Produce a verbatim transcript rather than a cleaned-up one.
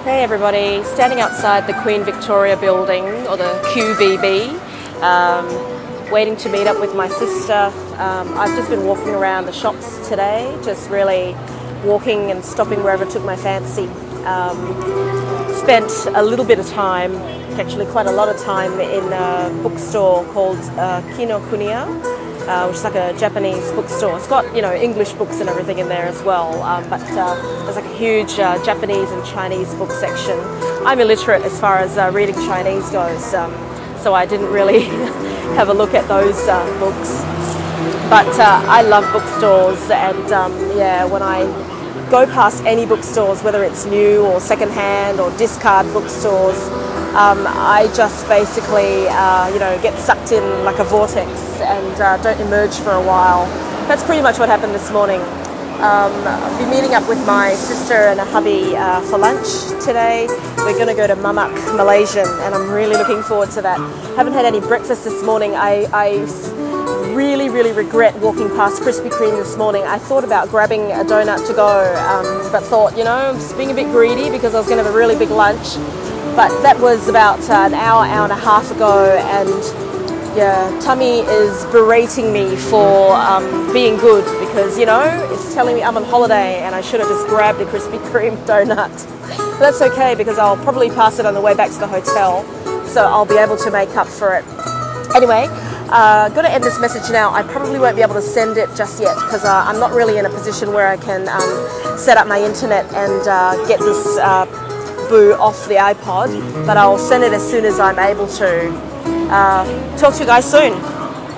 Hey everybody, standing outside the Queen Victoria building, or the Q V B, um, waiting to meet up with my sister. Um, I've just been walking around the shops today, just really walking and stopping wherever it took my fancy. Um, spent a little bit of time, actually quite a lot of time, in a bookstore called uh, Kinokuniya. Uh, which is like a Japanese bookstore. It's got, you know, English books and everything in there as well, um, but uh, there's like a huge uh, Japanese and Chinese book section. I'm illiterate as far as uh, reading Chinese goes, um, so I didn't really have a look at those uh, books. But uh, I love bookstores, and um, yeah, when I go past any bookstores, whether it's new or secondhand or discard bookstores, Um, I just basically, uh, you know, get sucked in like a vortex and uh, don't emerge for a while. That's pretty much what happened this morning. Um, I'll be meeting up with my sister and a hubby uh, for lunch today. We're going to go to Mamak Malaysian, and I'm really looking forward to that. Haven't had any breakfast this morning. I, I really, really regret walking past Krispy Kreme this morning. I thought about grabbing a donut to go, um, but thought, you know, I'm just being a bit greedy because I was going to have a really big lunch. But that was about uh, an hour, hour and a half ago, and yeah, tummy is berating me for um, being good because, you know, it's telling me I'm on holiday and I should have just grabbed a Krispy Kreme donut. But that's okay because I'll probably pass it on the way back to the hotel, so I'll be able to make up for it. Anyway, uh, got to end this message now. I probably won't be able to send it just yet because uh, I'm not really in a position where I can um, set up my internet and uh, get this uh, boo off the iPod, but I'll send it as soon as I'm able to. Uh, talk to you guys soon.